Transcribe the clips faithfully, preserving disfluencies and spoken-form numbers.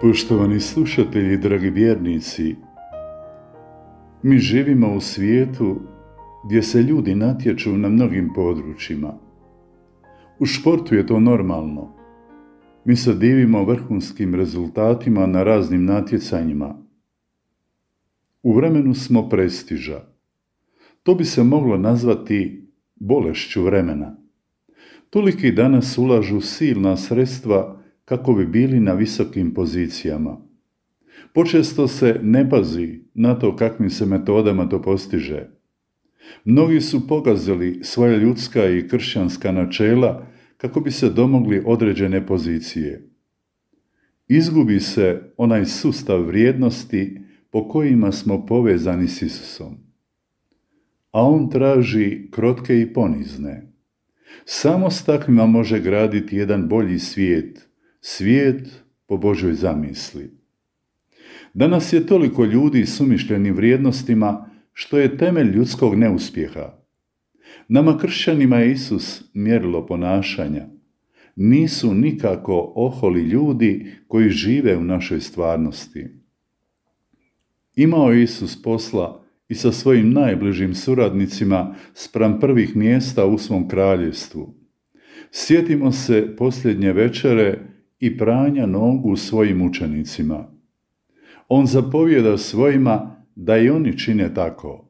Poštovani slušatelji, dragi vjernici, mi živimo u svijetu gdje se ljudi natječu na mnogim područjima. U športu je to normalno. Mi se divimo vrhunskim rezultatima na raznim natjecanjima. U vremenu smo prestiža. To bi se moglo nazvati bolešću vremena. Toliki danas ulažu silna sredstva kako bi bili na visokim pozicijama. Počesto se ne pazi na to kakvim se metodama to postiže. Mnogi su pogazili svoja ljudska i kršćanska načela kako bi se domogli određene pozicije. Izgubi se onaj sustav vrijednosti po kojima smo povezani s Isusom. A on traži krotke i ponizne. Samo s takvima može graditi jedan bolji svijet, svijet po Božoj zamisli. Danas je toliko ljudi s umišljenim vrijednostima što je temelj ljudskog neuspjeha. Nama kršćanima je Isus mjerilo ponašanja. Nisu nikako oholi ljudi koji žive u našoj stvarnosti. Imao je Isus posla i sa svojim najbližim suradnicima spram prvih mjesta u svom kraljevstvu. Sjetimo se posljednje večere i pranja nogu svojim učenicima. On zapovijeda svojima da i oni čine tako.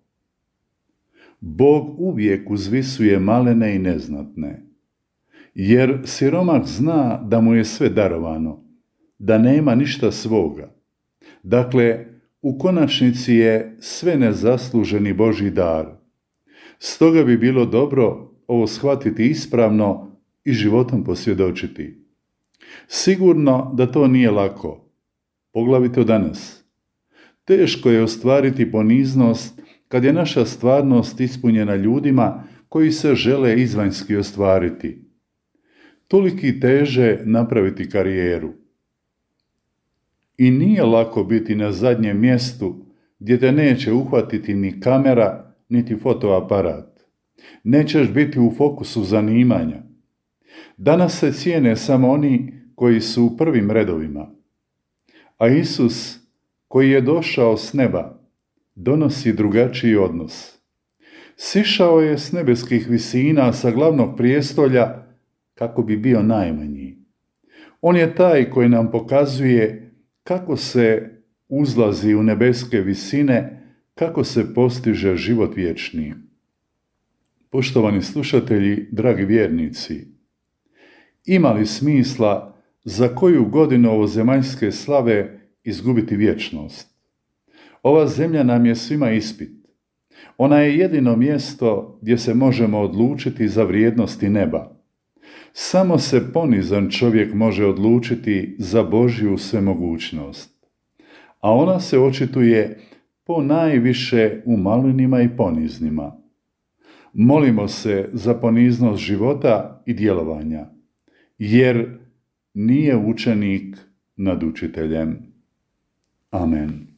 Bog uvijek uzvisuje malene i neznatne, jer siromah zna da mu je sve darovano, da nema ništa svoga. Dakle, u konačnici je sve nezasluženi Božji dar. Stoga bi bilo dobro ovo shvatiti ispravno i životom posvjedočiti. Sigurno da to nije lako, poglavito danas. Teško je ostvariti poniznost kad je naša stvarnost ispunjena ljudima koji se žele izvanjski ostvariti. Toliki teže napraviti karijeru. I nije lako biti na zadnjem mjestu gdje te neće uhvatiti ni kamera, niti fotoaparat. Nećeš biti u fokusu zanimanja. Danas se cijene samo oni koji su u prvim redovima. A Isus, koji je došao s neba, donosi drugačiji odnos. Sišao je s nebeskih visina sa glavnog prijestolja kako bi bio najmanji. On je taj koji nam pokazuje kako se uzlazi u nebeske visine, kako se postiže život vječni. Poštovani slušatelji, dragi vjernici, ima li smisla za koju godinu ovozemaljske slave izgubiti vječnost? Ova zemlja nam je svima ispit. Ona je jedino mjesto gdje se možemo odlučiti za vrijednosti neba. Samo se ponizan čovjek može odlučiti za Božju svemogućnost. A ona se očituje po najviše u malinima i poniznima. Molimo se za poniznost života i djelovanja, jer nije učenik nad učiteljem. Amen.